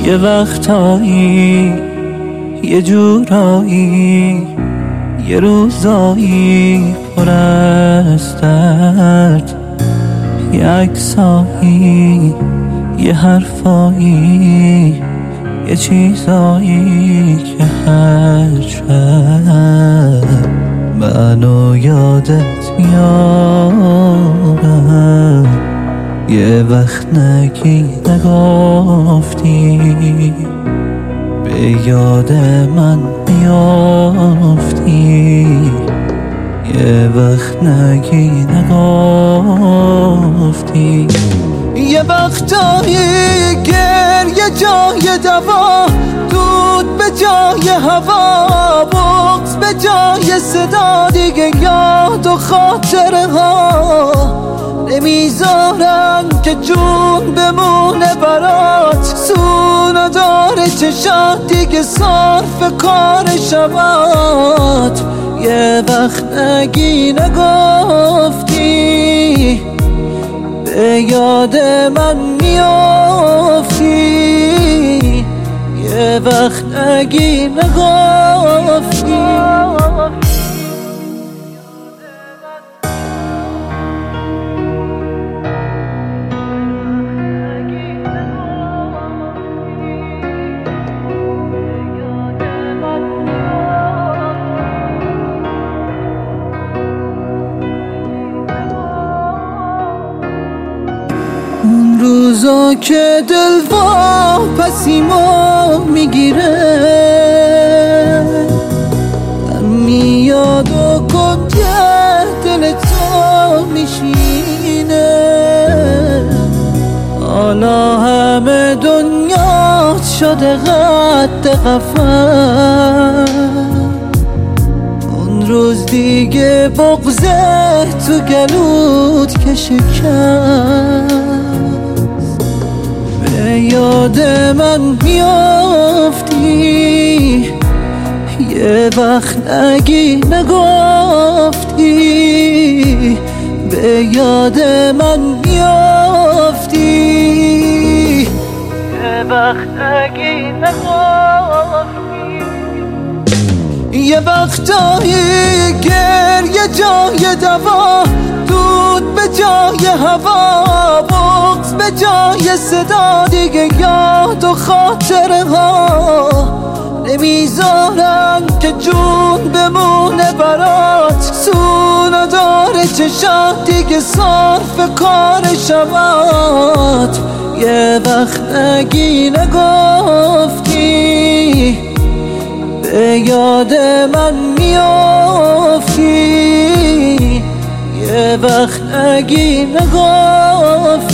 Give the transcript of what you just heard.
یه وقتایی یه جورایی یه روزایی پر از درد، یه عکسایی یه حرفایی یه چیزایی که هر شب منو یادت میارم. یه وقت نگی نگفتی به یاد من میافتی، یه وقت نگی نگفتی. یه وقتایی گریه جای دوا، دود به جای هوا، بغض به جای صدا، دیگه یاد و خاطره ها نمیذارن که جون بمونه برات. سونا داره چشات دیگه صرف کار شبات. یه وقت نگی نگفتی به یاد من میافتی، یه وقت نگی نگفتی. اون روزا که دل واپسیمو میگیره، من میاد و کنده دل تو میشینه. حالا همه دنیا شده قد قفا، اون روز دیگه بغضه تو گلوت که شکست. به یاد من میافتی، یه وقت نگی نگفتی به یاد من میافتی، یه وقت نگی نگفتی. یه وقتایی گریه جای دوا، دود به جای هوا، بغض به جای صدا، دیگه یاد و خاطره ها نمیذارن که جون بمونه برات. سونا داره چشات دیگه صرف کار شبات. یه وقت نگی نگفتی به یاد من میافتی، یه وقت نگی نگفتی.